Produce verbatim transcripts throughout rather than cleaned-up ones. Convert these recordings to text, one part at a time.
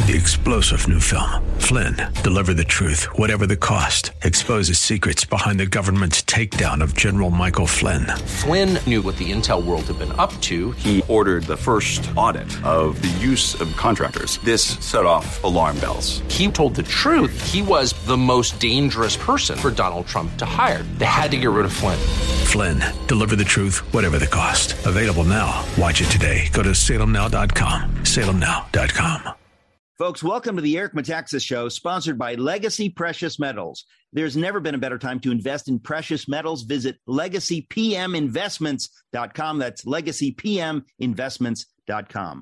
The explosive new film, Flynn, deliver the truth, whatever the cost, exposes secrets behind the government's takedown of General Michael Flynn. Flynn knew what the intel world had been up to. He ordered the first audit of the use of contractors. This set off alarm bells. He told the truth. He was the most dangerous person for Donald Trump to hire. They had to get rid of Flynn. Flynn, deliver the truth, whatever the cost. Available now. Watch it today. Go to salem now dot com. salem now dot com. Folks, welcome to the Eric Metaxas Show, sponsored by Legacy Precious Metals. There's never been a better time to invest in precious metals. Visit legacy p m investments dot com. That's legacy p m investments dot com.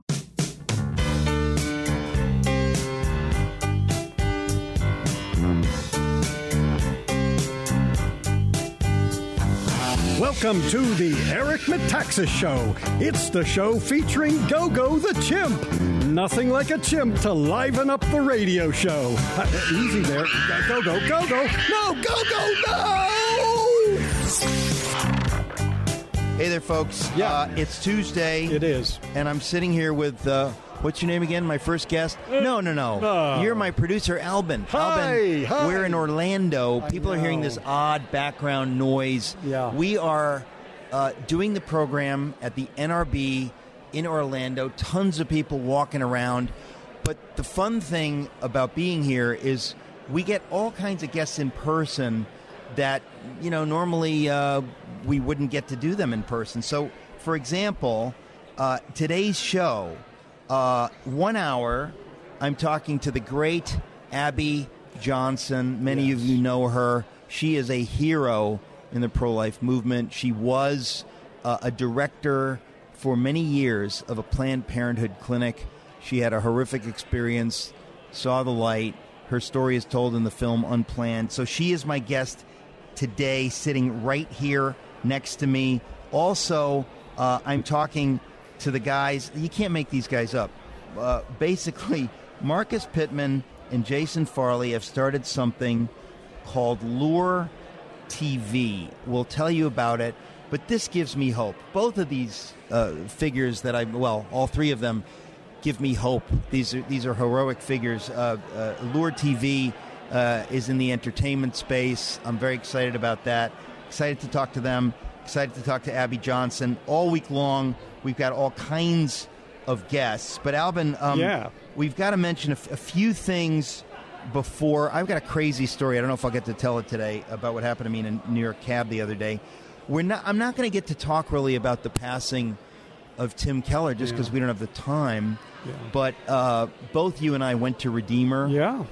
Welcome to the Eric Metaxas Show. It's the show featuring Go-Go the Chimp. Nothing like a chimp to liven up the radio show. Uh, easy there. Go-Go, Go-Go. No, Go-Go, no! Hey there, folks. Yeah. Uh, it's Tuesday. It is. And I'm sitting here with, uh, what's your name again? My first guest? No, no, no. No. You're my producer, Albin. Hi, Albin, hi. we're in Orlando. I People are hearing know. this odd background noise. Yeah. We are uh, doing the program at the N R B in Orlando. Tons of people walking around. But the fun thing about being here is we get all kinds of guests in person that, you know, normally uh, we wouldn't get to do them in person. So, for example, uh, today's show, uh, one hour, I'm talking to the great Abby Johnson. Many Yes. of you know her. She is a hero in the pro-life movement. She was uh, a director for many years of a Planned Parenthood clinic. She had a horrific experience, saw the light. Her story is told in the film Unplanned. So she is my guest today, sitting right here next to me. Also, uh, I'm talking to the guys. You can't make these guys up. Uh, basically, Marcus Pittman and Jason Farley have started something called Lure T V. We'll tell you about it, but this gives me hope. Both of these uh, figures that I, well, all three of them give me hope. These are these are heroic figures. Uh, uh, Lure T V uh, is in the entertainment space. I'm very excited about that. Excited to talk to them. Excited to talk to Abby Johnson. All week long, we've got all kinds of guests. But Albin, um, Yeah. we've got to mention a, f- a few things before. I've got a crazy story. I don't know if I'll get to tell it today about what happened to me in a New York cab the other day. We're not. I'm not going to get to talk really about the passing of Tim Keller just because Yeah. we don't have the time. Yeah. But uh, both you and I went to Redeemer. Yeah.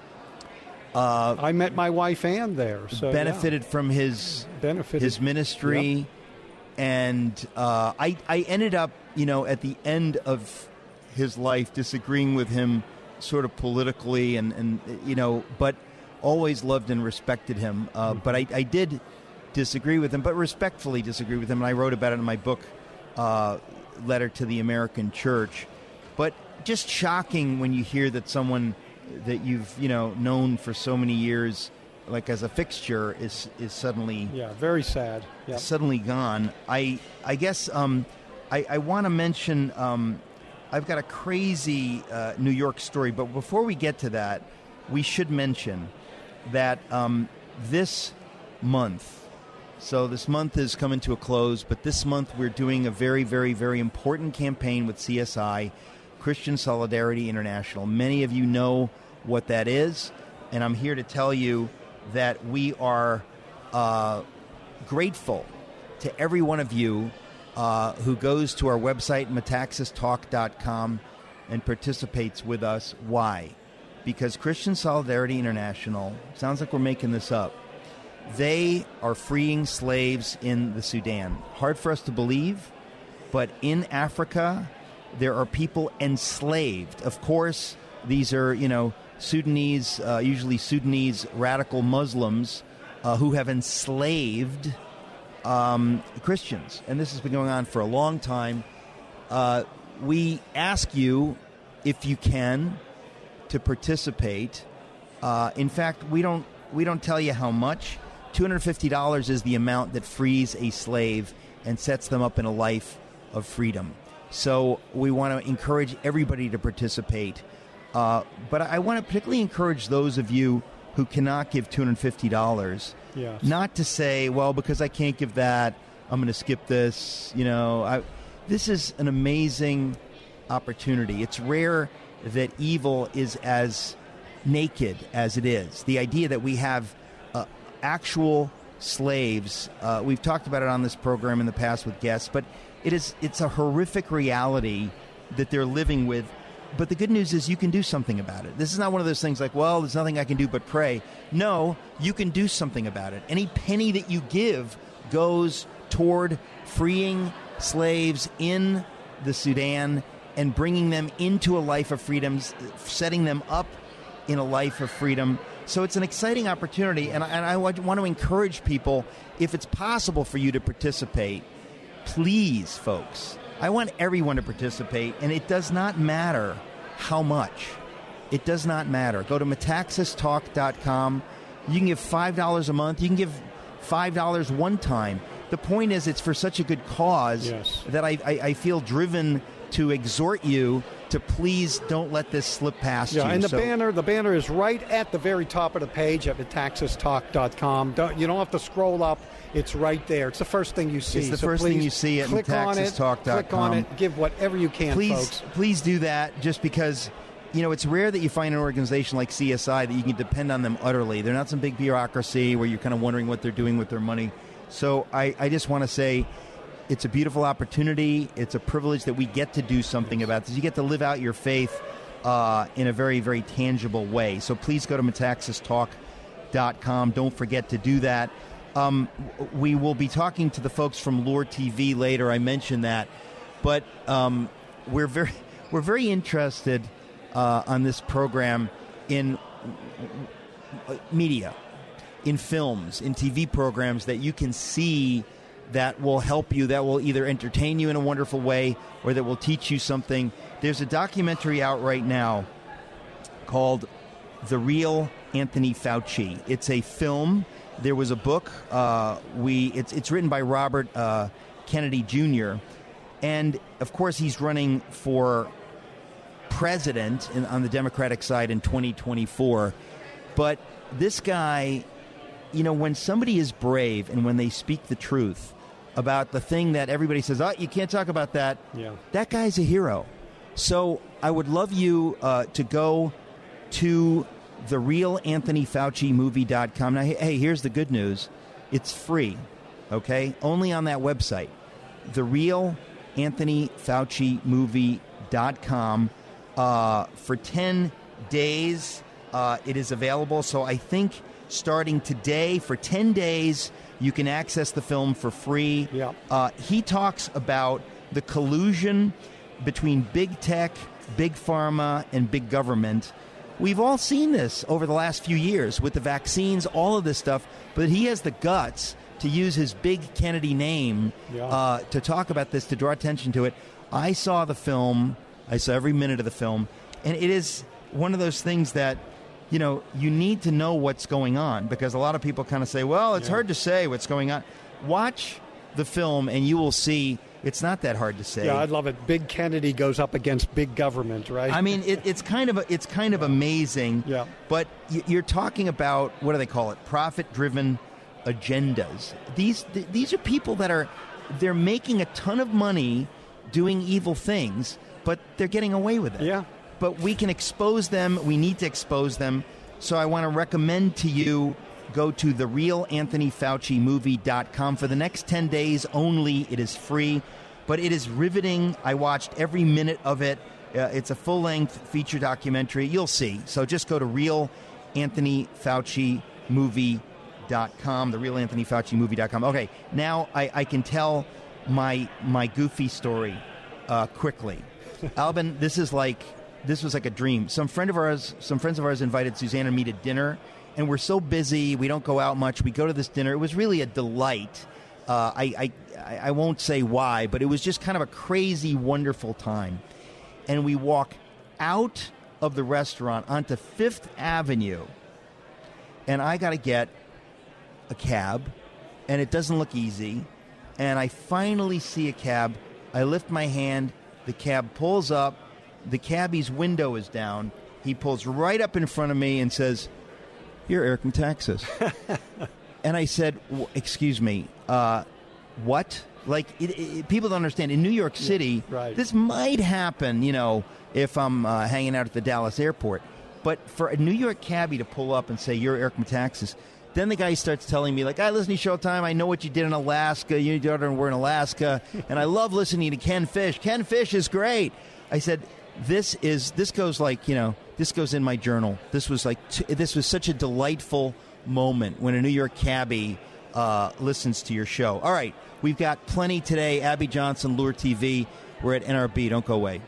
Uh, I met my wife Ann there. So benefited from his yeah. benefited his ministry, Yep. and uh, I I ended up, you know, at the end of his life disagreeing with him sort of politically, and, and you know, but always loved and respected him. Uh, Mm-hmm. But I, I did disagree with him, but respectfully disagree with him, and I wrote about it in my book, uh, Letter to the American Church. But just shocking when you hear that someone that you've, you know, known for so many years, like as a fixture, is is suddenly Yeah, very sad. Yeah. suddenly gone. I I guess um, I, I want to mention um, I've got a crazy uh, New York story, but before we get to that, we should mention that um, this month, so this month is coming to a close, but this month we're doing a very, very, very important campaign with C S I, Christian Solidarity International. Many of you know what that is, and I'm here to tell you that we are uh, grateful to every one of you uh, who goes to our website, metaxas talk dot com, and participates with us. Why? Because Christian Solidarity International, sounds like we're making this up, they are freeing slaves in the Sudan. Hard for us to believe, but in Africa, there are people enslaved. Of course, these are, you know, Sudanese, uh, usually Sudanese radical Muslims uh, who have enslaved um, Christians. And this has been going on for a long time. Uh, we ask you, if you can, to participate. Uh, in fact, we don't we don't tell you how much. two hundred fifty dollars is the amount that frees a slave and sets them up in a life of freedom. So we want to encourage everybody to participate. Uh, but I want to particularly encourage those of you who cannot give two hundred fifty dollars, yes. not to say, well, because I can't give that, I'm going to skip this. You know, I, this is an amazing opportunity. It's rare that evil is as naked as it is. The idea that we have uh, actual slaves, uh, we've talked about it on this program in the past with guests, but it is it's a horrific reality that they're living with. But the good news is you can do something about it. This is not one of those things like, well, there's nothing I can do but pray. No, you can do something about it. Any penny that you give goes toward freeing slaves in the Sudan and bringing them into a life of freedom, setting them up in a life of freedom. So it's an exciting opportunity, and I, and I want to encourage people, if it's possible for you to participate, please, folks, I want everyone to participate, and it does not matter how much. It does not matter. Go to metaxas talk dot com. You can give five dollars a month. You can give five dollars one time. The point is, it's for such a good cause yes. that I, I, I feel driven to exhort you to please don't let this slip past yeah, you. And the so, banner, the banner is right at the very top of the page at metaxas talk dot com. Don't, you don't have to scroll up. It's right there. It's the first thing you see. It's the so first thing you see at metaxas talk dot com. Click on it. Give whatever you can, please, folks. Please do that, just because, you know, it's rare that you find an organization like C S I that you can depend on them utterly. They're not some big bureaucracy where you're kind of wondering what they're doing with their money. So I, I just want to say it's a beautiful opportunity. It's a privilege that we get to do something about this. You get to live out your faith uh, in a very, very tangible way. So please go to metaxas talk dot com. Don't forget to do that. Um, we will be talking to the folks from Lore T V later. I mentioned that. But um, we're very we're very interested uh, on this program in media, in films, in T V programs that you can see that will help you, that will either entertain you in a wonderful way or that will teach you something. There's a documentary out right now called The Real Anthony Fauci. It's a film. There was a book. Uh, we it's it's written by Robert uh, Kennedy Junior And, of course, he's running for president in, on the Democratic side in twenty twenty-four. But this guy, you know, when somebody is brave and when they speak the truth about the thing that everybody says, oh, you can't talk about that, yeah. that guy's a hero. So I would love you uh, to go to the real anthony fauci movie dot com. Now, hey, here's the good news. It's free, okay? Only on that website, the real anthony fauci movie dot com. Uh, for ten days, uh, it is available. So I think starting today, for ten days, you can access the film for free. Yeah. Uh, he talks about the collusion between big tech, big pharma, and big government. We've all seen this over the last few years with the vaccines, all of this stuff, but he has the guts to use his big Kennedy name yeah. uh, to talk about this, to draw attention to it. I saw the film. I saw every minute of the film, and it is one of those things that, you know, you need to know what's going on, because a lot of people kind of say, well, it's yeah. hard to say what's going on. Watch the film, and you will see it's not that hard to say. Yeah, I'd love it. Big Kennedy goes up against big government, right? I mean, it, it's kind of a, it's kind of amazing. Yeah. But you're talking about, what do they call it? Profit-driven agendas. These th- these are people that are, they're making a ton of money doing evil things, but they're getting away with it. Yeah. But we can expose them. We need to expose them. So I want to recommend to you, go to the real anthony fauci movie dot com. For the next ten days only, it is free, but it is riveting. I watched every minute of it. Uh, it's a full-length feature documentary. You'll see. So just go to real anthony fauci movie dot com, the real anthony fauci movie dot com. Okay, now I, I can tell my my goofy story uh, quickly. Albin, this is like this was like a dream. Some friend of ours, some friends of ours invited Suzanne and me to dinner. And we're so busy, we don't go out much. We go to this dinner. It was really a delight. Uh, I, I I won't say why, but it was just kind of a crazy, wonderful time. And we walk out of the restaurant onto Fifth Avenue, and I got to get a cab, and it doesn't look easy. And I finally see a cab. I lift my hand. The cab pulls up. The cabbie's window is down. he pulls right up in front of me and says, "You're Eric Metaxas." And I said, "Excuse me, uh, what?" Like, it, it, people don't understand. In New York City, yeah, right. this might happen, you know, if I'm uh, hanging out at the Dallas airport. But for a New York cabbie to pull up and say, "You're Eric Metaxas," then the guy starts telling me, like, "I listen to Showtime. I know what you did in Alaska. You daughter were in Alaska. And I love listening to Ken Fish. Ken Fish is great." I said, this is, this goes like, you know, this goes in my journal. This was like, t- this was such a delightful moment when a New York cabbie uh, listens to your show. All right. We've got plenty today. Abby Johnson, Lure T V. We're at N R B. Don't go away.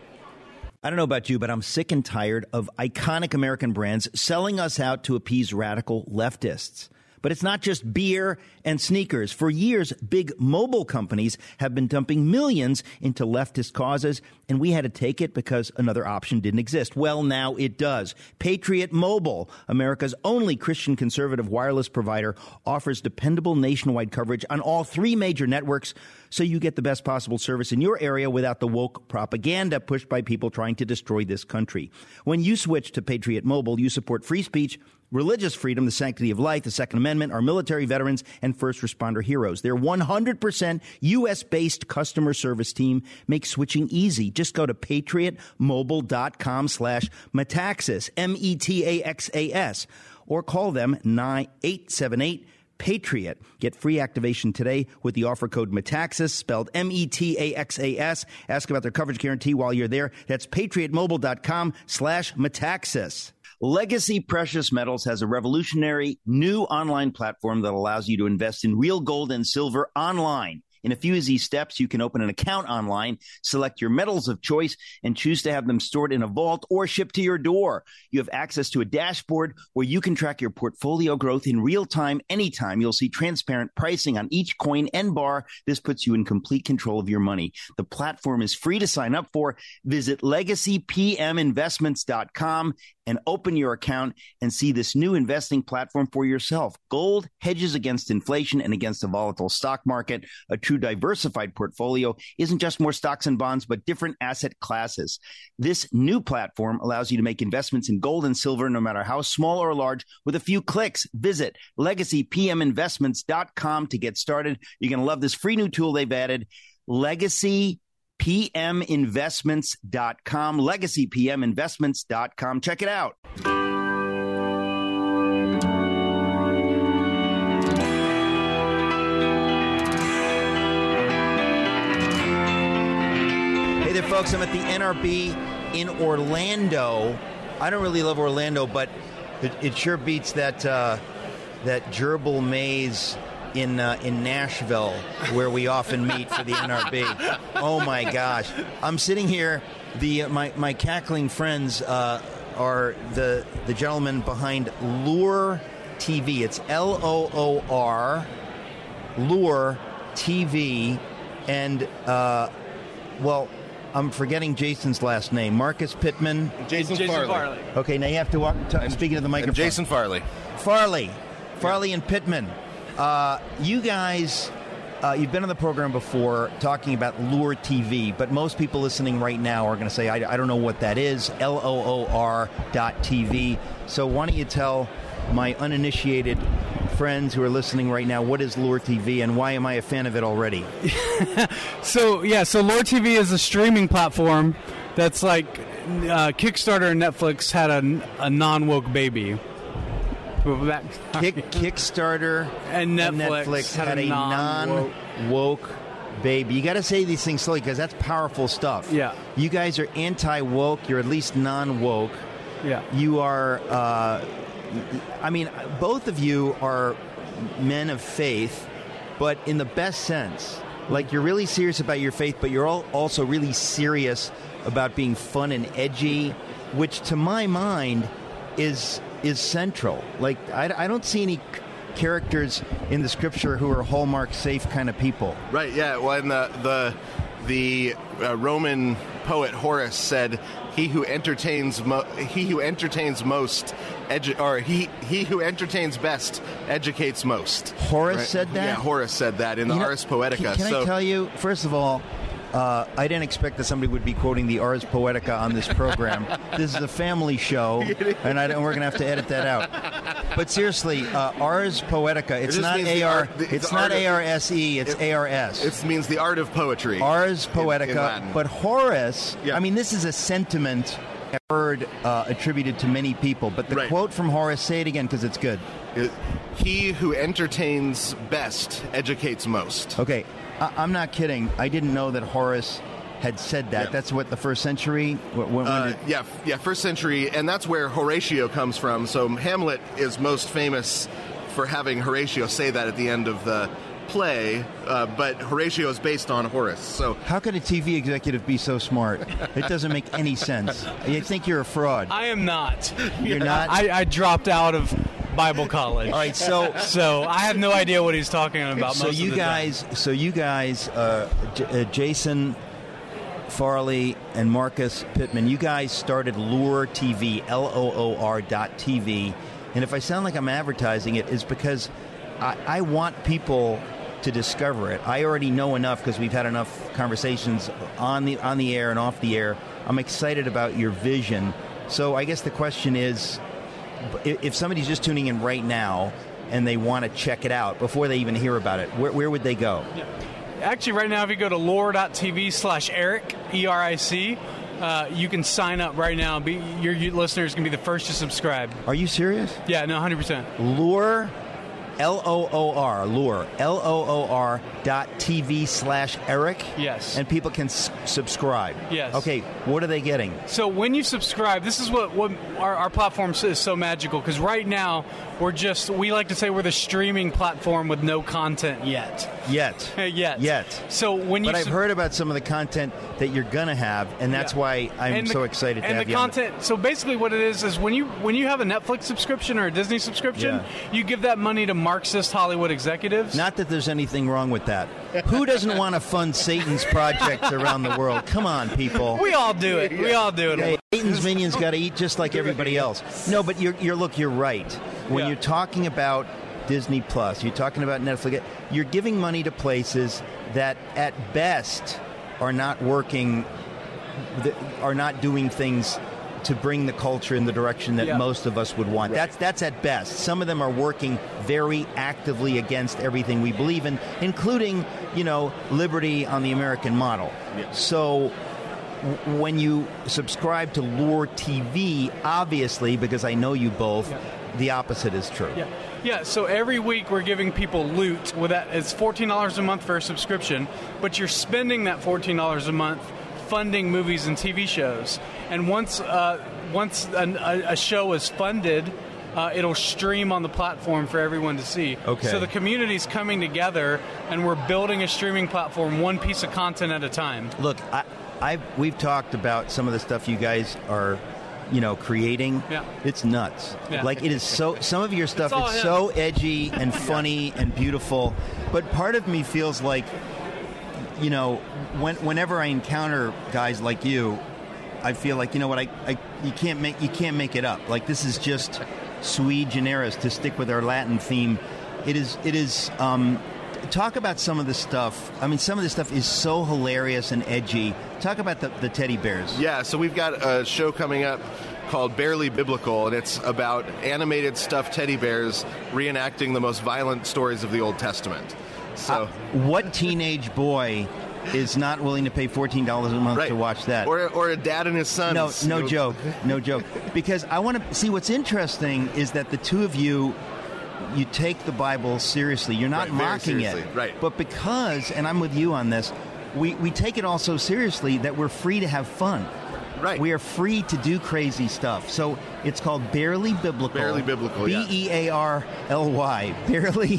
I don't know about you, but I'm sick and tired of iconic American brands selling us out to appease radical leftists. But it's not just beer and sneakers. For years, big mobile companies have been dumping millions into leftist causes, and we had to take it because another option didn't exist. Well, now it does. Patriot Mobile, America's only Christian conservative wireless provider, offers dependable nationwide coverage on all three major networks, so you get the best possible service in your area without the woke propaganda pushed by people trying to destroy this country. When you switch to Patriot Mobile, you support free speech, religious freedom, the sanctity of life, the Second Amendment, our military veterans, and first responder heroes. Their one hundred percent U S-based customer service team makes switching easy. Just go to patriotmobile.com slash Metaxas, M E T A X A S, or call them nine eight seven eight Patriot. Get free activation today with the offer code Metaxas, spelled M E T A X A S. Ask about their coverage guarantee while you're there. That's patriotmobile.com slash Metaxas. Legacy Precious Metals has a revolutionary new online platform that allows you to invest in real gold and silver online. In a few easy steps, you can open an account online, select your metals of choice, and choose to have them stored in a vault or shipped to your door. You have access to a dashboard where you can track your portfolio growth in real time, anytime. You'll see transparent pricing on each coin and bar. This puts you in complete control of your money. The platform is free to sign up for. Visit legacy p m investments dot com and open your account and see this new investing platform for yourself. Gold hedges against inflation and against a volatile stock market. A true diversified portfolio isn't just more stocks and bonds, but different asset classes. This new platform allows you to make investments in gold and silver, no matter how small or large, with a few clicks. Visit legacy p m investments dot com to get started. You're going to love this free new tool they've added, legacy p m investments dot com, legacy p m investments dot com. Check it out. Hey there, folks. I'm at the N R B in Orlando. I don't really love Orlando, but it, it sure beats that uh, that gerbil maze in uh, in Nashville, where we often meet for the N R B. Oh my gosh! I'm sitting here. The uh, my my cackling friends uh, are the the gentleman behind Lure T V. It's L O O R, Lure T V, and uh, well, I'm forgetting Jason's last name. Marcus Pittman. Jason, Jason Farley. Farley. Okay, now you have to walk. T- speaking to the microphone. And Jason Farley. Farley, Farley yeah. and Pittman. Uh, you guys, uh, you've been on the program before talking about Lure T V, but most people listening right now are going to say, I, I don't know what that is, L O O R dot T V. So why don't you tell my uninitiated friends who are listening right now, what is Lure T V and why am I a fan of it already? so, yeah, so Lure T V is a streaming platform that's like uh, Kickstarter and Netflix had a, a non-woke baby. That, Kick, Kickstarter and Netflix, and Netflix had, had a non-woke, non-woke baby. You got to say these things slowly because that's powerful stuff. Yeah. You guys are anti-woke. You're at least non-woke. Yeah. You are, uh, I mean, both of you are men of faith, but in the best sense. Like, you're really serious about your faith, but you're all also really serious about being fun and edgy, which to my mind is... is central. Like, I, I don't see any c- characters in the scripture who are Hallmark safe kind of people. Right, yeah. Well, and the the, the uh, Roman poet Horace said, he who entertains mo- he who entertains most edu- or he he who entertains best educates most. Horace right? said that? Yeah, Horace said that in the you know, Ars Poetica. Can, can so, I tell you, first of all, Uh, I didn't expect that somebody would be quoting the Ars Poetica on this program. This is a family show, and I don't, we're going to have to edit that out. But seriously, uh, Ars Poetica, it's It just not means the A R, art- the- it's the not art of- A R S E, it's it- A R S. It means the art of poetry. Ars in- in Poetica, Latin. but Horace, Yeah. I mean, this is a sentiment I've heard uh, attributed to many people, but the Right. quote from Horace, say it again because it's good. It- he who entertains best educates most. Okay, I- I'm not kidding. I didn't know that Horace had said that. Yeah. That's what, the first century? When, when Uh, did- yeah, f- yeah, first century, and that's where Horatio comes from. So Hamlet is most famous for having Horatio say that at the end of the play, uh, but Horatio is based on Horace. So How could a T V executive be so smart? It doesn't make any sense. You think you're a fraud. I am not. You're not? I, I dropped out of Bible college. All right, so So I have no idea what he's talking about. so most you of the guys, time. so you guys, uh, J- uh, Jason Farley and Marcus Pittman, you guys started Lure T V, L O O R dot T V, and if I sound like I'm advertising it, it's because I, I want people to discover it. I already know enough because we've had enough conversations on the on the air and off the air. I'm excited about your vision. So I guess the question is, i- if somebody's just tuning in right now and they want to check it out before they even hear about it, where, where would they go? Actually, right now, if you go to lore.tv slash Eric, E R I C, uh, you can sign up right now. Be, your, your listeners can be the first to subscribe. Are you serious? Yeah, no, one hundred percent. Lure, L O O R, Lure, L O O R dot TV slash Eric? Yes. And people can s- subscribe? Yes. Okay, what are they getting? So when you subscribe, this is what, what our, our platform is so magical, because right now, we're just, we like to say we're the streaming platform with no content yet. Yet. Yet. Yet. So when you But I've sub- heard about some of the content that you're going to have, and that's Yeah. why I'm And the- so excited to and have the you on the- content. So basically, what it is is when you when you have a Netflix subscription or a Disney subscription, Yeah. you give that money to Marxist Hollywood executives. Not that there's anything wrong with that. Who doesn't want to fund Satan's projects around the world? Come on, people. we all do it. We all do it. Hey, Satan's minions got to eat just like everybody else. No, but you're, you're look, you're right. When Yeah. you're talking about Disney Plus, you're talking about Netflix, you're giving money to places that at best are not working, th- are not doing things to bring the culture in the direction that Yeah. most of us would want. That's that's at best. Some of them are working very actively against everything we believe in, including, you know, liberty on the American model. So w- when you subscribe to Lure T V, obviously, because I know you both, the opposite is true. Yeah. Yeah, so every week we're giving people loot. With that, it's fourteen dollars a month for a subscription, but you're spending that fourteen dollars a month funding movies and T V shows. And once uh, once an, a, a show is funded, uh, it'll stream on the platform for everyone to see. Okay. So the community's coming together, and we're building a streaming platform one piece of content at a time. Look, I, I've, we've talked about some of the stuff you guys are, you know, creating. Yeah. It's nuts. Yeah. Like, it is so, some of your stuff It's all is him. so edgy and funny and beautiful, but part of me feels like, you know, when, whenever I encounter guys like you, I feel like, you know what, I, I you can't make you can't make it up. Like, this is just sui generis, to stick with our Latin theme. It is it is um, talk about some of the stuff. I mean, some of the stuff is so hilarious and edgy. Talk about the, the teddy bears. Yeah, so we've got a show coming up called Barely Biblical, and it's about animated stuffed teddy bears reenacting the most violent stories of the Old Testament. So, Uh, what teenage boy is not willing to pay fourteen dollars a month right. to watch that? Or, or a dad and his son. No, no joke, no joke. Because I want to see, what's interesting is that the two of you, you take the Bible seriously. You're not Right, very mocking it, seriously, right. But because, and I'm with you on this, we we take it all so seriously that we're free to have fun. Right. We are free to do crazy stuff. So it's called Barely Biblical. Barely Biblical, B yeah. E A R L Y. Barely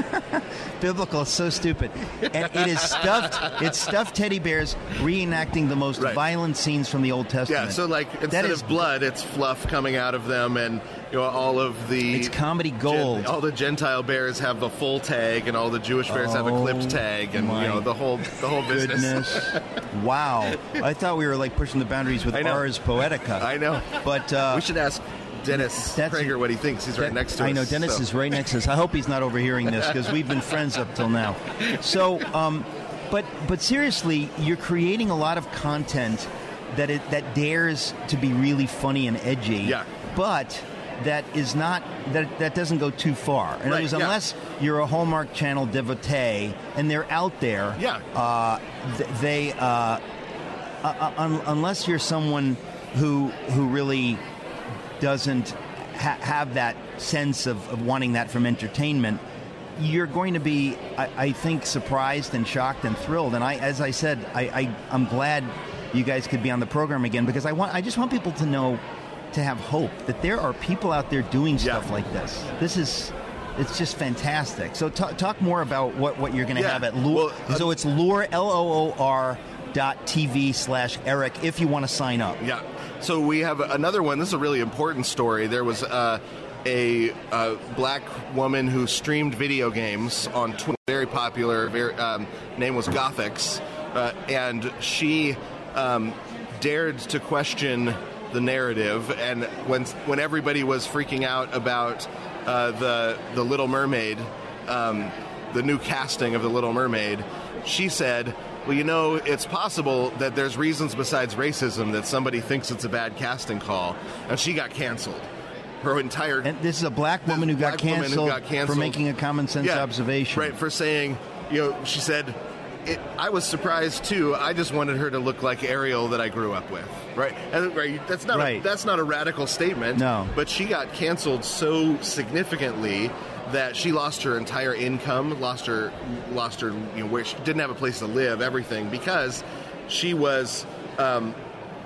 Biblical. It's so stupid. And it is stuffed. It's stuffed teddy bears reenacting the most Right. violent scenes from the Old Testament. Yeah, so like That instead is- of blood, it's fluff coming out of them, and you know all of the It's comedy Gen- gold. all the Gentile bears have the full tag, and all the Jewish bears have a Oh, clipped tag, and my you know the whole the whole business. Goodness. Wow. I thought we were like pushing the boundaries with I know. Ars Poetica. I know. But uh, we should ask Dennis That's- Prager what he thinks. He's right that- next to I us. know Dennis so. is right next to us. I hope he's not overhearing this because we've been friends up till now. So, um, but but seriously, you're creating a lot of content that it, that dares to be really funny and edgy. Yeah. But that is not that that doesn't go too far. In other Right, words, yeah. unless you're a Hallmark Channel devotee and they're out there, Yeah. uh, th- they uh, uh, un- unless you're someone who who really doesn't ha- have that sense of, of wanting that from entertainment, you're going to be, I, I think, surprised and shocked and thrilled. And I, as I said, I, I I'm glad you guys could be on the program again, because I want I just want people to know, to have hope that there are people out there doing stuff Yeah. like this. This is, it's just fantastic. So t- talk more about what, what you're going to Yeah. have at Lure. Well, uh, so it's Lure, L O O R dot TV slash Eric if you want to sign up. Yeah. So we have another one. This is a really important story. There was uh, a, a black woman who streamed video games on Twitter, very popular. Very, um, name was Gothix, uh, and she um, dared to question the narrative. And when when everybody was freaking out about uh, the the Little Mermaid, um, the new casting of the Little Mermaid, she said, well, you know, it's possible that there's reasons besides racism that somebody thinks it's a bad casting call, and she got canceled. Her entire And this is a black woman who got, black woman who canceled got canceled for making a common sense Yeah, observation. right? For saying, you know, she said, it, I was surprised too. I just wanted her to look like Ariel that I grew up with, right? And, right that's not Right. A, that's not a radical statement. No. But she got canceled so significantly that she lost her entire income, lost her, lost her, you know, where she didn't have a place to live, everything, because she was, um,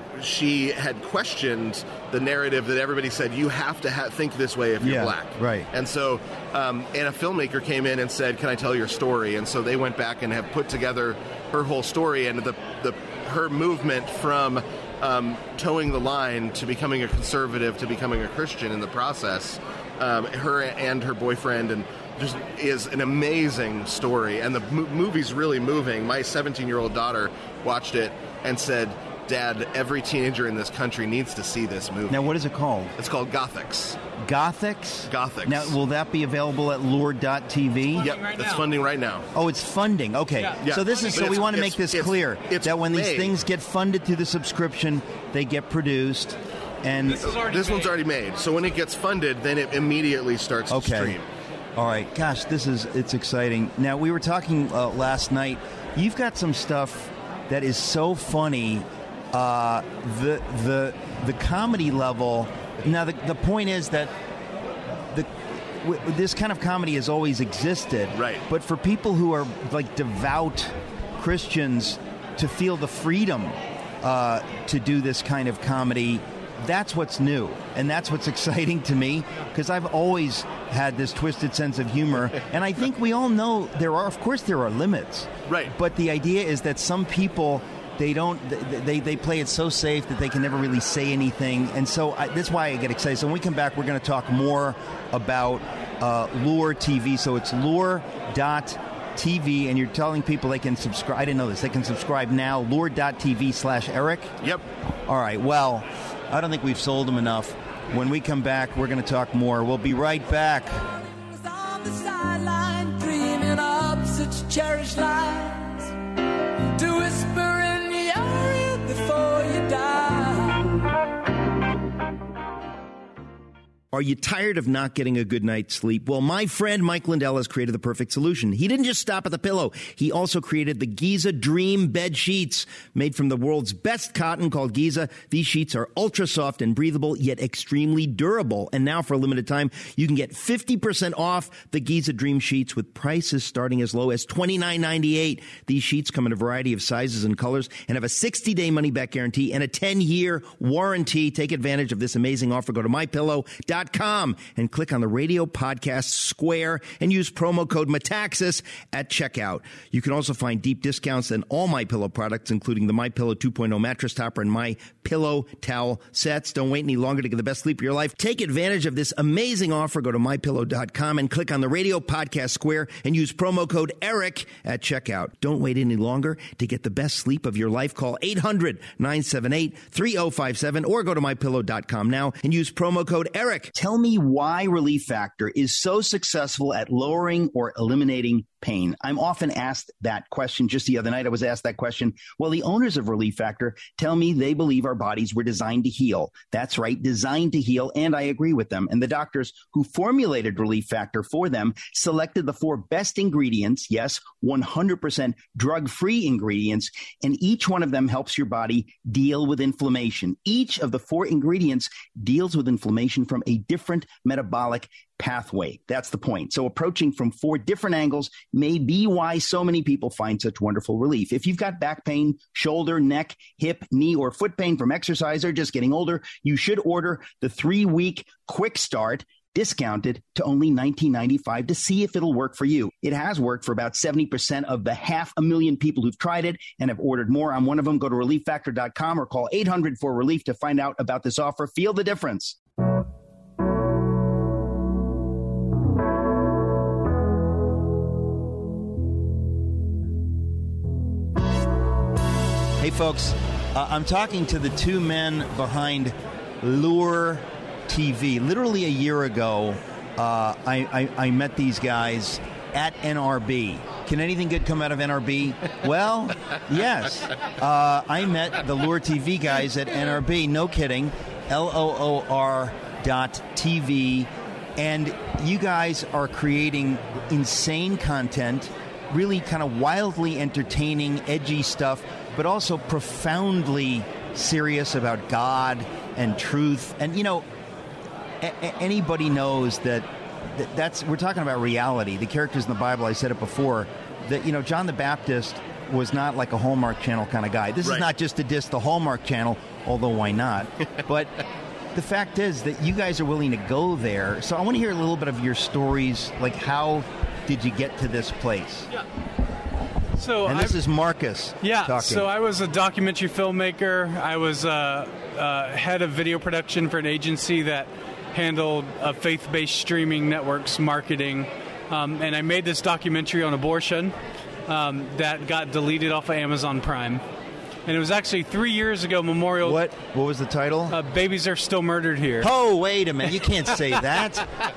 she had questioned the narrative that everybody said you have to ha- think this way if you're Yeah, black, right. And so, um, and a filmmaker came in and said, "Can I tell your story?" And so they went back and have put together her whole story and the the her movement from um, towing the line to becoming a conservative to becoming a Christian in the process. Um, her and her boyfriend, and just is an amazing story, and the mo- movie's really moving. My seventeen-year-old daughter watched it and said, "Dad, every teenager in this country needs to see this movie." Now, what is it called? It's called Gothix. Gothix? Gothix. Now, will that be available at Lure dot T V? Yep, right it's now. funding right now. Oh, it's funding. Okay. Yeah. Yeah. So this is But so we it's- want to it's- make this it's- clear it's that when these made. things get funded through the subscription, they get produced, and This is already This one's made. already made, so when it gets funded, then it immediately starts okay. to stream. All right. Gosh, this is it's exciting. Now we were talking uh, last night. You've got some stuff that is so funny. Uh, the the the comedy level. Now the the point is that the w- this kind of comedy has always existed, Right. But for people who are like devout Christians to feel the freedom uh, to do this kind of comedy, that's what's new, and that's what's exciting to me, because I've always had this twisted sense of humor, and I think we all know there are, of course, there are limits, Right. But the idea is that some people. They don't. They, they play it so safe that they can never really say anything, and so I, that's why I get excited. So when we come back, we're going to talk more about uh, Lure T V. So it's Lure dot T V, and you're telling people they can subscribe. I didn't know this. They can subscribe now. Lure dot T V slash Eric. Yep. All right. Well, I don't think we've sold them enough. When we come back, we're going to talk more. We'll be right back. On the sideline, dreaming up such cherished lines to whisper in your ear before you die. Are you tired of not getting a good night's sleep? Well, my friend Mike Lindell has created the perfect solution. He didn't just stop at the pillow. He also created the Giza Dream Bed Sheets. Made from the world's best cotton called Giza, these sheets are ultra soft and breathable, yet extremely durable. And now for a limited time, you can get fifty percent off the Giza Dream Sheets with prices starting as low as twenty-nine ninety-eight. These sheets come in a variety of sizes and colors and have a sixty-day money-back guarantee and a ten-year warranty. Take advantage of this amazing offer. Go to my pillow dot com and click on the radio podcast square and use promo code Metaxas at checkout. You can also find deep discounts on all MyPillow products, including the MyPillow two point oh mattress topper and MyPillow towel sets. Don't wait any longer to get the best sleep of your life. Take advantage of this amazing offer. Go to my pillow dot com and click on the radio podcast square and use promo code Eric at checkout. Don't wait any longer to get the best sleep of your life. Call eight hundred nine seven eight three oh five seven or go to my pillow dot com now and use promo code Eric. Tell me why Relief Factor is so successful at lowering or eliminating pain? I'm often asked that question. Just the other night, I was asked that question. Well, the owners of Relief Factor tell me they believe our bodies were designed to heal. That's right, designed to heal, and I agree with them. And the doctors who formulated Relief Factor for them selected the four best ingredients, yes, one hundred percent drug-free ingredients, and each one of them helps your body deal with inflammation. Each of the four ingredients deals with inflammation from a different metabolic pathway. That's the point. So approaching from four different angles may be why so many people find such wonderful relief. If you've got back pain, shoulder, neck, hip, knee, or foot pain from exercise or just getting older, you should order the three-week quick start, discounted to only nineteen ninety-five dollars to see if it'll work for you. It has worked for about seventy percent of the half a million people who've tried it and have ordered more. I'm one of them. Go to relief factor dot com or call eight hundred four relief to find out about this offer. Feel the difference. Hey, folks, uh, I'm talking to the two men behind Lure T V. Literally a year ago, uh, I, I, I met these guys at N R B. Can anything good come out of N R B? Well, yes. Uh, I met the Lure T V guys at N R B. No kidding. L O O R dot T V. And you guys are creating insane content, really kind of wildly entertaining, edgy stuff, but also profoundly serious about God and truth. And, you know, a- anybody knows that, that that's, we're talking about reality. The characters in the Bible, I said it before, that, you know, John the Baptist was not like a Hallmark Channel kind of guy. This right. is not just to diss the Hallmark Channel, although why not? But the fact is that you guys are willing to go there. So I want to hear a little bit of your stories, like how did you get to this place? Yeah. So and this I've, is Marcus Yeah, talking. So I was a documentary filmmaker. I was uh, uh, head of video production for an agency that handled uh, faith-based streaming networks marketing. Um, and I made this documentary on abortion um, that got deleted off of Amazon Prime. And it was actually three years ago, Memorial... What? What was the title? Uh, Babies Are Still Murdered Here. Oh, wait a minute. You can't say that.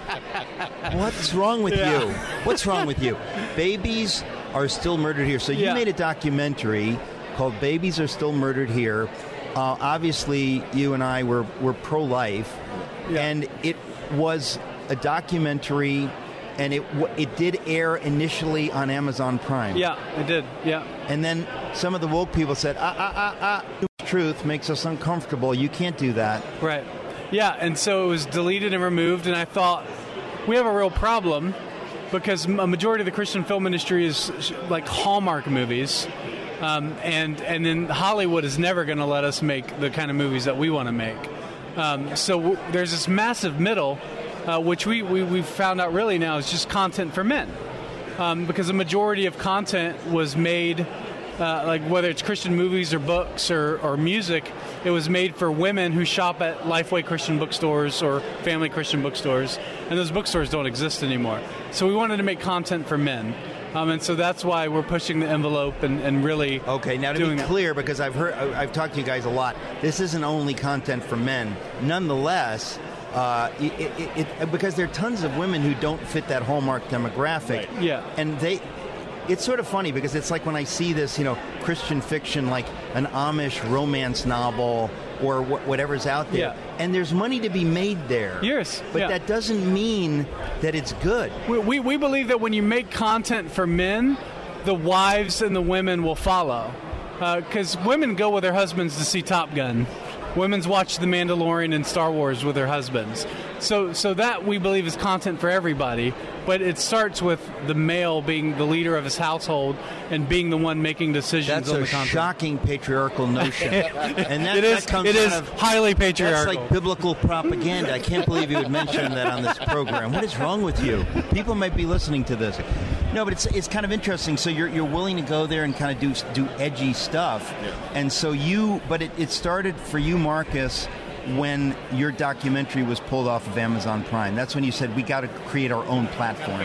What's wrong with Yeah. you? What's wrong with you? Babies Are Still Murdered Here. So you Yeah. made a documentary called Babies Are Still Murdered Here. Uh, obviously, you and I were, were pro-life. Yeah. And it was a documentary... And it it did air initially on Amazon Prime. Yeah, it did, yeah. And then some of the woke people said, ah, ah, ah, ah, truth makes us uncomfortable. You can't do that. Right. Yeah, and so it was deleted and removed, and I thought, we have a real problem, because a majority of the Christian film industry is like Hallmark movies, um, and, and then Hollywood is never going to let us make the kind of movies that we want to make. Um, so w- there's this massive middle, Uh, which we, we, we've found out really now is just content for men. Um, because the majority of content was made, uh, like whether it's Christian movies or books or, or music, it was made for women who shop at Lifeway Christian bookstores or Family Christian bookstores, and those bookstores don't exist anymore. So we wanted to make content for men. Um, and so that's why we're pushing the envelope and, and really okay. Now to doing be that. clear, because I've heard, I've talked to you guys a lot. This isn't only content for men. Nonetheless, uh, it, it, it, because there are tons of women who don't fit that Hallmark demographic. Right. Yeah, and they. It's sort of funny because it's like when I see this, you know, Christian fiction, like an Amish romance novel or wh- whatever's out there, Yeah. and there's money to be made there. Yes, but yeah. that doesn't mean that it's good. We, we we believe that when you make content for men, the wives and the women will follow. Because uh, women go with their husbands to see Top Gun. Women's watch The Mandalorian and Star Wars with their husbands. So so that, we believe, is content for everybody. But it starts with the male being the leader of his household and being the one making decisions That's on a the content. shocking patriarchal notion. And that, it is, that comes it is out of, highly patriarchal. That's like biblical propaganda. I can't believe you would mention that on this program. What is wrong with you? People might be listening to this. No, but it's it's kind of interesting. So you're you're willing to go there and kind of do do edgy stuff. Yeah. And so you, but it, it started for you, Marcus, when your documentary was pulled off of Amazon Prime. That's when you said, we got to create our own platform.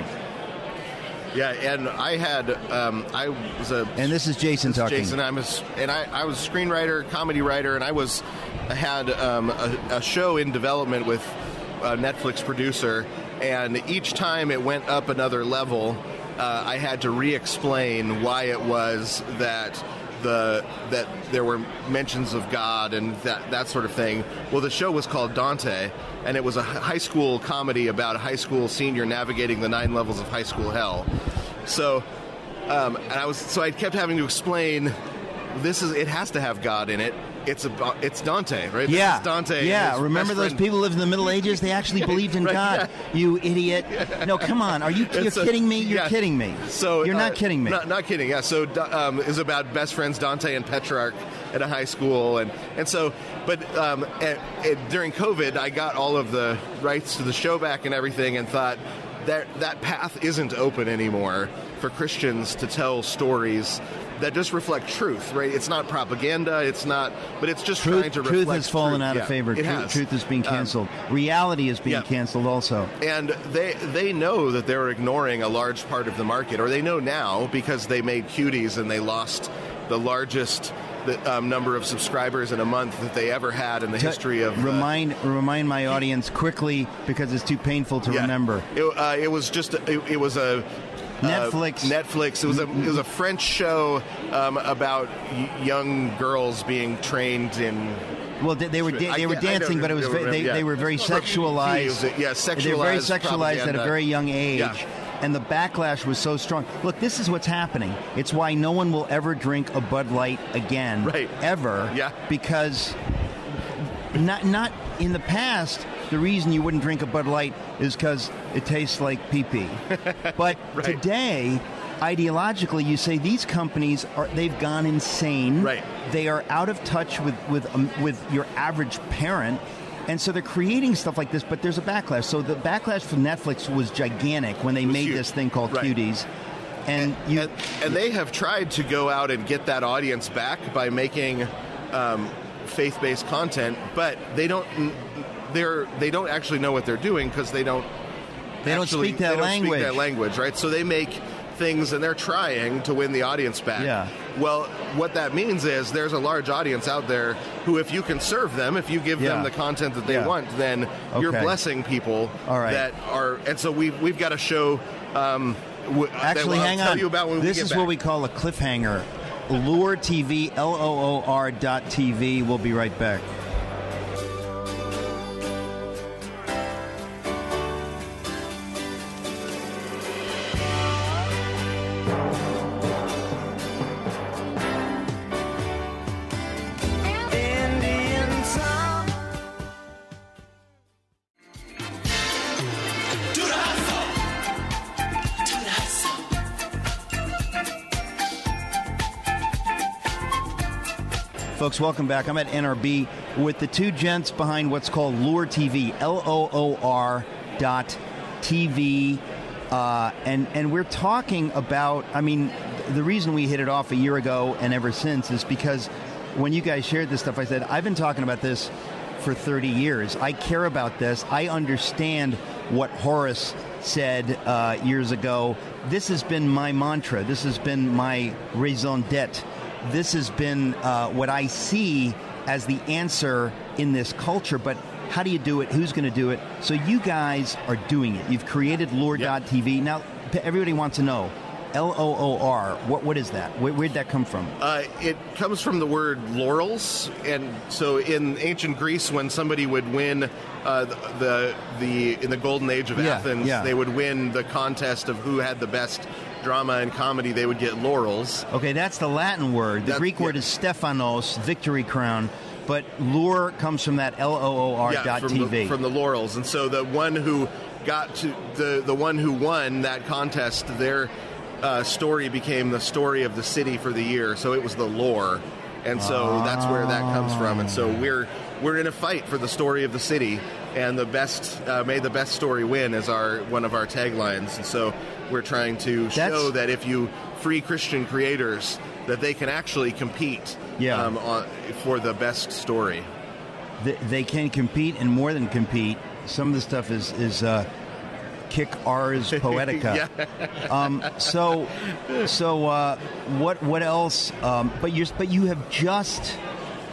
Yeah, and I had, um, I was a... And this is Jason this is talking. Jason, I'm a, and I, I was a screenwriter, comedy writer, and I was, I had um, a, a show in development with a Netflix producer, and each time it went up another level, uh, I had to re-explain why it was that the that there were mentions of God and that that sort of thing. Well, the show was called Dante, and it was a high school comedy about a high school senior navigating the nine levels of high school hell. So, um, and I was so I kept having to explain. This is it has to have God in it. It's a it's Dante, right? Yeah, this is Dante. Yeah, remember those friend. people who lived in the Middle Ages? They actually believed in Right, God. yeah. You idiot! No, come on. Are you? You're so, kidding me? You're yeah. kidding me. So you're not uh, kidding me. Not, not kidding. Yeah. So um, is about best friends Dante and Petrarch at a high school, and and so, but um, at, at, during COVID, I got all of the rights to the show back and everything, and thought that that path isn't open anymore for Christians to tell stories that just reflect truth, right? It's not propaganda, it's not, but it's just truth, trying to truth reflect has fallen truth. out yeah, of favor. It Truth, has. truth is being canceled. Um, Reality is being yeah. canceled also. And they they know that they're ignoring a large part of the market, or they know now because they made Cuties and they lost the largest the, um, number of subscribers in a month that they ever had in the To history of... Remind uh, remind my audience quickly, because it's too painful to yeah, remember. It, uh, it was just, it, it was a... Netflix. Uh, Netflix. It was a it was a French show um, about y- young girls being trained in. Well, they, they were da- they were I, dancing, I but it was remember, they, yeah. they were very sexualized. Yeah, sexualized. They were very sexualized at a very young age. Yeah. And the backlash was so strong. Look, this is what's happening. It's why no one will ever drink a Bud Light again, right? Ever, yeah. Because not not in the past, the reason you wouldn't drink a Bud Light is because it tastes like pee-pee. But right. today, ideologically, you say these companies are they've gone insane. Right. They are out of touch with with um, with your average parent. And so they're creating stuff like this, but there's a backlash. So the backlash from Netflix was gigantic when they made huge. this thing called right. Cuties. And, and, you, and, and they have tried to go out and get that audience back by making um, faith-based content, but they don't. They're they don't actually know what they're doing because they don't. They don't actually, speak that they don't language. Speak that language, right? So they make things and they're trying to win the audience back. Yeah. Well, what that means is there's a large audience out there who, if you can serve them, if you give yeah. them the content that they yeah. want, then okay. you're blessing people All right. that are. And so we've we've got a show. Um, w- Actually, that hang I'll on. Tell you about when this we get is back. what we call a cliffhanger. Loor T V, L O O R dot T V. We'll be right back. Folks, welcome back. I'm at N R B with the two gents behind what's called Loor T V, L O O R dot T V. Uh, and, and we're talking about, I mean, the reason we hit it off a year ago and ever since is because when you guys shared this stuff, I said, I've been talking about this for thirty years. I care about this. I understand what Horace said uh, years ago. This has been my mantra. This has been my raison d'etre. This has been uh, what I see as the answer in this culture, but how do you do it? Who's going to do it? So you guys are doing it. You've created Loor dot T V. Yep. Now, everybody wants to know, L O O R, what, what is that? Where, where'd that come from? Uh, it comes from the word laurels, and so in ancient Greece, when somebody would win uh, the, the in the golden age of yeah, Athens, yeah. they would win the contest of who had the best drama and comedy. They would get laurels. Okay, that's the Latin word. The that, Greek word yeah. is Stephanos, victory crown. But Loor comes from that L O O R yeah, dot from T V. The, from the laurels. And so the one who got to the the one who won that contest, their uh, story became the story of the city for the year. So it was the lore, and so oh. that's where that comes from. And so we're we're in a fight for the story of the city, and the best uh, may the best story win is our one of our taglines. And so we're trying to that's... show that if you free Christian creators, that they can actually compete. Yeah. Um, on, for the best story. They, they can compete, and more than compete. Some of the stuff is is uh, kick Ars Poetica. yeah. um, so, so uh, what what else? Um, but you but you have just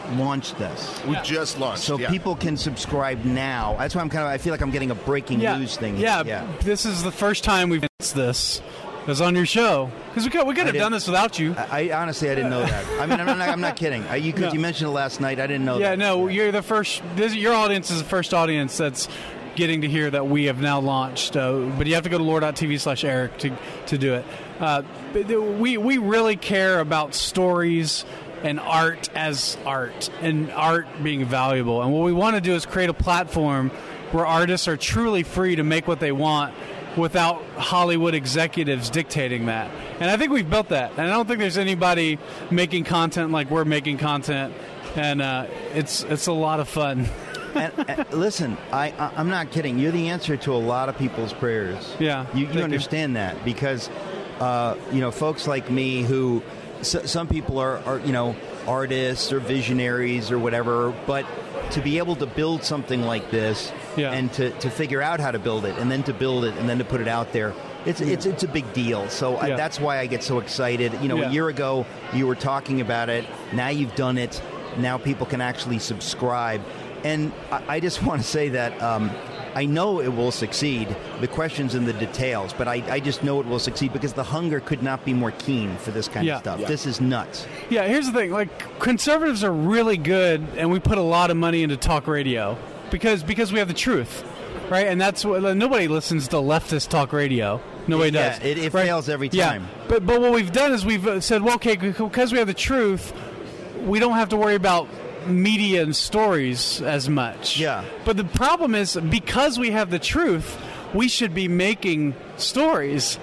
launched this. We just launched. So yeah. people can subscribe now. That's why I'm kind of. I feel like I'm getting a breaking yeah. news thing. Yeah, yeah. This is the first time we've announced this. It was on your show because we could we could have done this without you. I, I honestly I didn't know that. I mean, I'm not, I'm not kidding. I, you could, No. you mentioned it last night. I didn't know. Yeah, that. no, you're the first. This, your audience is the first audience that's getting to hear that we have now launched. Uh, but you have to go to lore dot t v slash Eric to to do it. Uh, but we we really care about stories and art as art, and art being valuable. And what we want to do is create a platform where artists are truly free to make what they want without Hollywood executives dictating that. And I think we've built that. And I don't think there's anybody making content like we're making content. And uh, it's it's a lot of fun. and, and listen, I, I, I'm not kidding. You're the answer to a lot of people's prayers. Yeah. You, you thank understand you. that because, uh, you know, folks like me who, s- some people are, are, you know, artists or visionaries or whatever, but to be able to build something like this Yeah. and to, to figure out how to build it and then to build it and then to put it out there, it's it's it's a big deal. So I, Yeah. that's why I get so excited. You know, Yeah. a year ago you were talking about it. Now you've done it. Now people can actually subscribe. And I, I just want to say that um, I know it will succeed. The question's in the details, but I, I just know it will succeed because the hunger could not be more keen for this kind Yeah. of stuff. Yeah. This is nuts. Yeah, here's the thing. Like, conservatives are really good, and we put a lot of money into talk radio because because we have the truth, right? And that's what nobody listens to leftist talk radio. Nobody Yeah, does. it- it right? fails every Yeah. time. But but what we've done is we've uh, said, well, okay, because we have the truth, we don't have to worry about media and stories as much. Yeah. But the problem is because we have the truth, we should be making stories.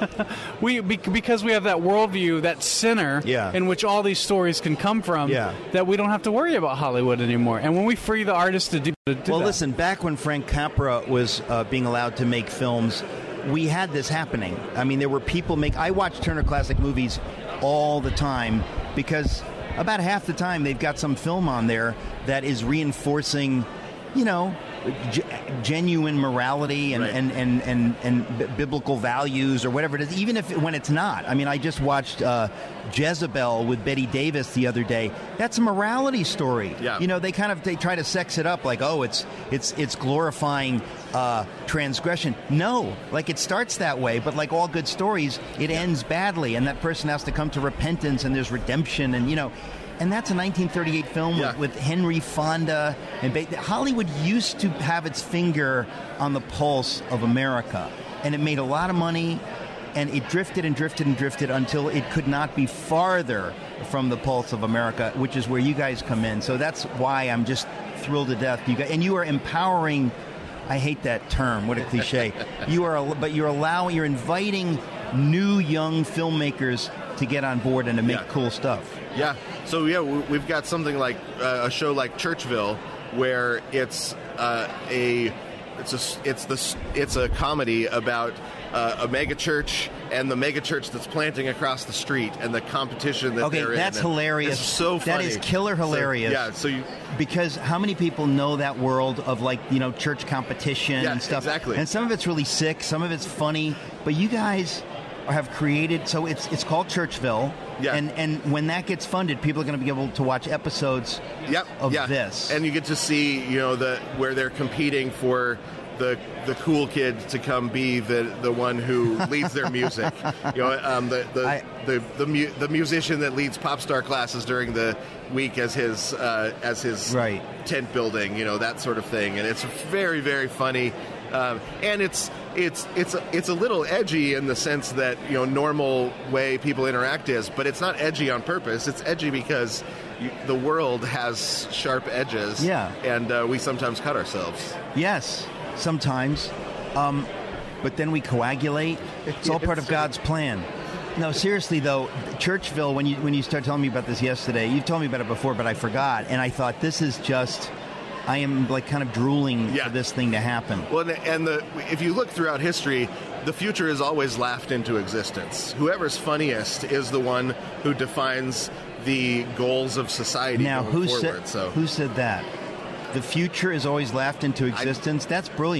we be, because we have that worldview, that center Yeah. in which all these stories can come from. Yeah. That we don't have to worry about Hollywood anymore. And when we free the artists to do, to do Well, that. listen, back when Frank Capra was uh, being allowed to make films, we had this happening. I mean, there were people make. I watch Turner Classic Movies all the time because about half the time they've got some film on there that is reinforcing, you know, g- genuine morality and, Right. and, and, and, and b- biblical values or whatever it is, even if when it's not. I mean, I just watched uh, Jezebel with Betty Davis the other day. That's a morality story. Yeah. You know, they kind of they try to sex it up like, oh, it's it's it's glorifying uh, transgression. No, like it starts that way, but like all good stories, it ends badly, and that person has to come to repentance, and there's redemption, and you know. And that's a nineteen thirty-eight film Yeah. with, with Henry Fonda. And ba- Hollywood used to have its finger on the pulse of America. And it made a lot of money, and it drifted and drifted and drifted until it could not be farther from the pulse of America, which is where you guys come in. So that's why I'm just thrilled to death. You guys, and you are empowering. I hate that term. What a cliche. You are, al- but you're allowing, you're inviting new young filmmakers to get on board and to make Yeah. cool stuff. Yeah. So yeah, we- we've got something like uh, a show like Churchville, where it's uh, a it's a it's the it's a comedy about uh, a mega church and the mega church that's planting across the street and the competition that Okay, they're in. that's And hilarious. It's so That funny. is killer So, hilarious. yeah. So you. Because how many people know that world of like, you know, church competition Yeah, and stuff? exactly. And some of it's really sick, some of it's funny, but you guys have created, so it's it's called Churchville. Yeah. And and when that gets funded, people are going to be able to watch episodes Yep, of yeah. this. And you get to see, you know, the where they're competing for the the cool kid to come be the the one who leads their music. You know, um, the the I- the the, mu- the musician that leads pop star classes during the week as his uh, as his Right. tent building. You know, that sort of thing. And it's very very funny. Um, and it's it's it's it's a little edgy in the sense that, you know, normal way people interact is, but it's not edgy on purpose. It's edgy because you, the world has sharp edges. Yeah. And uh, we sometimes cut ourselves. Yes, sometimes. Um, but then we coagulate. It's all part of God's plan. No, seriously though, Churchville, when you when you start telling me about this yesterday, you've told me about it before, but I forgot. And I thought, this is just, I am like kind of drooling Yeah. for this thing to happen. Well, and the if you look throughout history, the future is always laughed into existence. Whoever's funniest is the one who defines the goals of society Now, going who forward. said so who said that? The future is always laughed into existence. That's brilliant.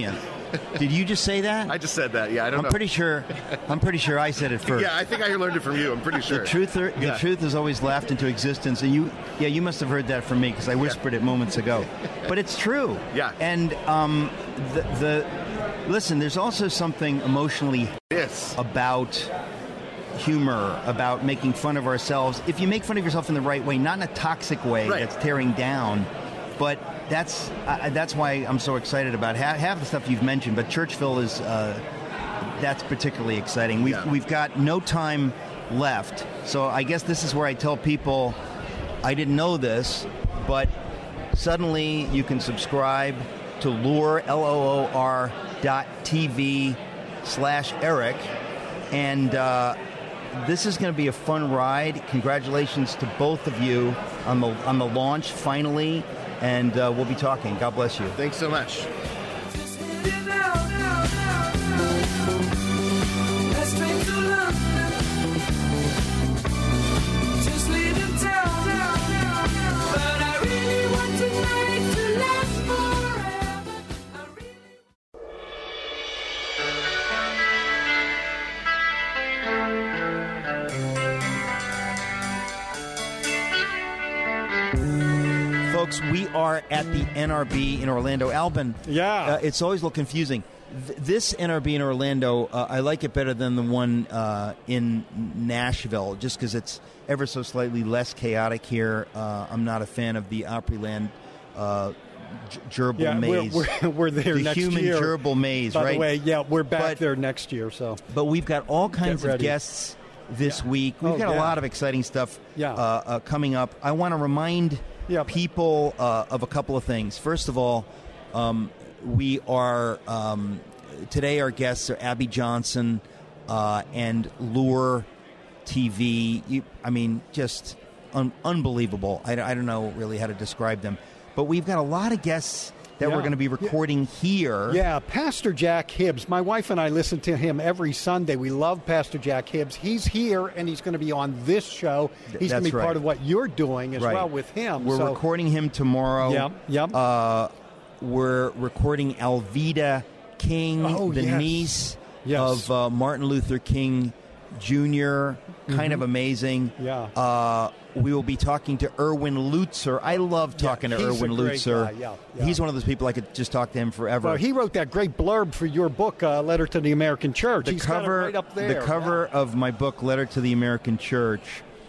Did you just say that? I just said that. Yeah, I don't I'm know. pretty sure. I'm pretty sure I said it first. Yeah, I think I learned it from you. I'm pretty sure. The truth, are, the Yeah. truth is always laughed into existence, and you, yeah, you must have heard that from me because I whispered it moments ago. But it's true. Yeah. And um, the, the listen, there's also something emotionally Yes. about humor, about making fun of ourselves. If you make fun of yourself in the right way, not in a toxic way Right. that's tearing down, but that's uh, that's why I'm so excited about half, half the stuff you've mentioned. But Churchville is uh, that's particularly exciting. We've Yeah. we've got no time left, so I guess this is where I tell people I didn't know this, but suddenly you can subscribe to Loor L O O R dot T V slash Eric, and uh, this is going to be a fun ride. Congratulations to both of you on the on the launch finally, and uh, we'll be talking. God bless you. Thanks so much. Folks, we are at the N R B in Orlando. Albin, Yeah. uh, it's always a little confusing. Th- this N R B in Orlando, uh, I like it better than the one uh, in Nashville, just because it's ever so slightly less chaotic here. Uh, I'm not a fan of the Opryland uh, g- gerbil Yeah, we're, maze. we're, we're there the next human year. gerbil maze, By right? the way, yeah, we're back But- there next year. So, But we've got all kinds of ready. guests this Yeah. week. We've Oh, got a yeah. lot of exciting stuff Yeah. uh, uh, coming up. I want to remind Yep. people uh, of a couple of things. First of all, um, we are um, today our guests are Abby Johnson uh, and Loor T V. You, I mean, just un- unbelievable. I, I don't know really how to describe them. But we've got a lot of guests that Yeah. we're going to be recording here. yeah, Pastor Jack Hibbs. My wife and I listen to him every Sunday. We love Pastor Jack Hibbs. He's here, and he's going to be on this show. He's going to that's be right. part of what you're doing as Right. well with him. We're so, recording him tomorrow. Yep, yep. Uh, we're recording Alveda King, Oh, the yes. niece Yes. of uh, Martin Luther King Junior Kind of amazing. Mm-hmm. Yeah. Uh, we will be talking to Erwin Lutzer. I love talking to he's a Erwin great Lutzer. guy, yeah, yeah. He's one of those people I could just talk to him forever. Well, he wrote that great blurb for your book, uh, Letter to the American Church. the He's got it cover, right up there. the cover of my book, Letter to the American Church,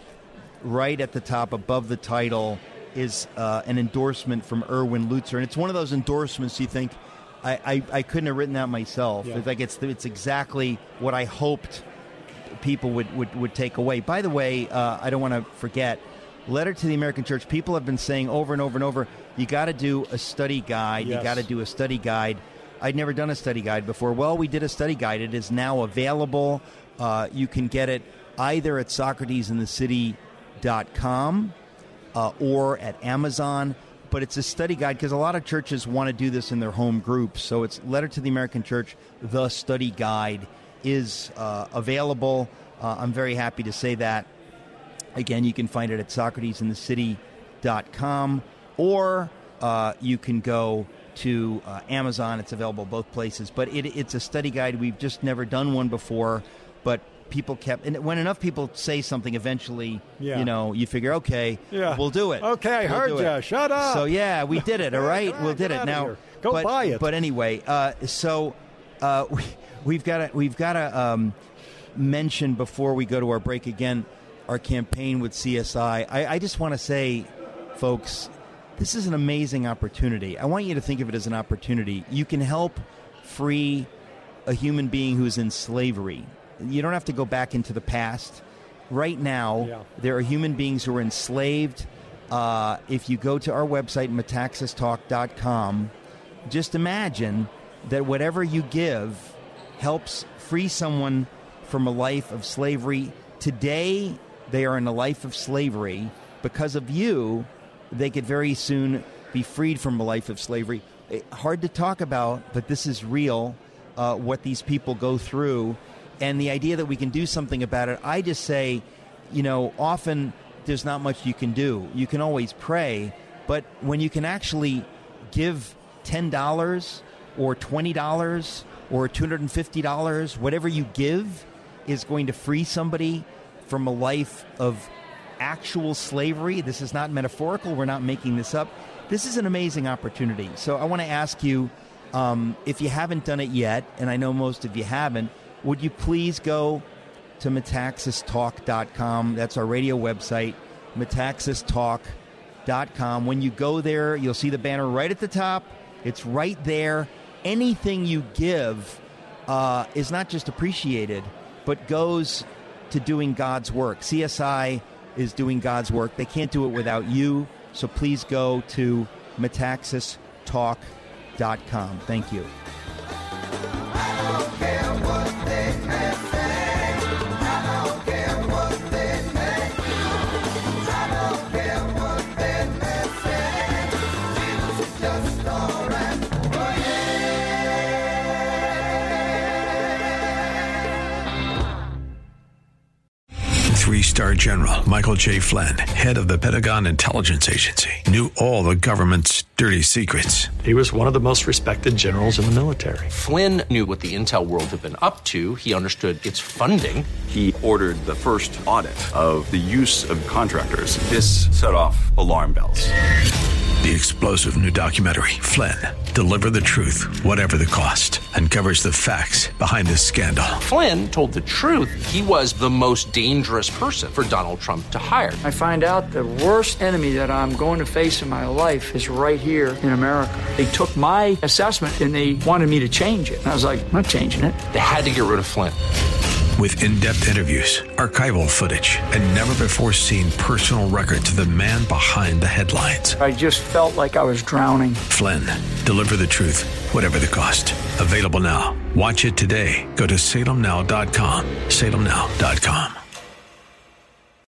right at the top above the title is uh, an endorsement from Erwin Lutzer, and it's one of those endorsements you think I, I, I couldn't have written that myself. Yeah. It's like it's it's exactly what I hoped people would, would, would take away. By the way, uh, I don't want to forget, Letter to the American Church. People have been saying over and over and over, you got to do a study guide. You Yes. got to do a study guide. I'd never done a study guide before. Well, we did a study guide. It is now available. Uh, you can get it either at Socrates in the City dot com uh, or at Amazon. But it's a study guide because a lot of churches want to do this in their home groups. So it's Letter to the American Church, the study guide is uh, available. Uh, I'm very happy to say that. Again, you can find it at Socrates in the City dot com or uh, you can go to uh, Amazon. It's available both places. But it, it's a study guide. We've just never done one before, but people kept... And when enough people say something, eventually, Yeah. you know, you figure, okay, Yeah. we'll do it. Okay, I We'll heard do it. ya. Shut up. So, yeah, we did it, all right? Come on, we did get it. outta Now, here. Go but, buy it. But anyway, uh, so uh, we, we've got to we've got to um, mention before we go to our break again our campaign with C S I. I, I just want to say, folks, this is an amazing opportunity. I want you to think of it as an opportunity. You can help free a human being who's in slavery. You don't have to go back into the past. Right now, Yeah. there are human beings who are enslaved. Uh, if you go to our website, metaxas talk dot com, just imagine that whatever you give helps free someone from a life of slavery. Today, they are in a life of slavery. Because of you, they could very soon be freed from a life of slavery. It, hard to talk about, but this is real, uh, what these people go through. And the idea that we can do something about it, I just say, you know, often there's not much you can do. You can always pray, but when you can actually give ten dollars or twenty dollars or two hundred fifty dollars, whatever you give is going to free somebody from a life of actual slavery. This is not metaphorical. We're not making this up. This is an amazing opportunity. So I want to ask you, um, if you haven't done it yet, and I know most of you haven't, would you please go to metaxas talk dot com. That's our radio website, metaxas talk dot com. When you go there, you'll see the banner right at the top. It's right there. Anything you give uh, is not just appreciated, but goes to doing God's work. C S I is doing God's work. They can't do it without you. So please go to metaxas talk dot com. Thank you. I don't care what they may say. I don't care what they may do. I don't care what they may say. Jesus is just all right. Oh, yeah. Three-star General Michael J. Flynn, head of the Pentagon Intelligence Agency, knew all the government's dirty secrets. He was one of the most respected generals in the military. Flynn knew what the intel world had been up to. He understood its funding. He ordered the first audit of the use of contractors. This set off alarm bells. The explosive new documentary, Flynn, Deliver the Truth, Whatever the Cost, uncovers the facts behind this scandal. Flynn told the truth. He was the most dangerous person for Donald Trump to hire. I find out the worst enemy that I'm going to face in my life is right here in America. They took my assessment and they wanted me to change it. And I was like, I'm not changing it. They had to get rid of Flynn. With in-depth interviews, archival footage, and never-before-seen personal records of the man behind the headlines. I just felt like I was drowning. Flynn, Deliver the Truth, Whatever the Cost. Available now. Watch it today. Go to salem now dot com. salem now dot com.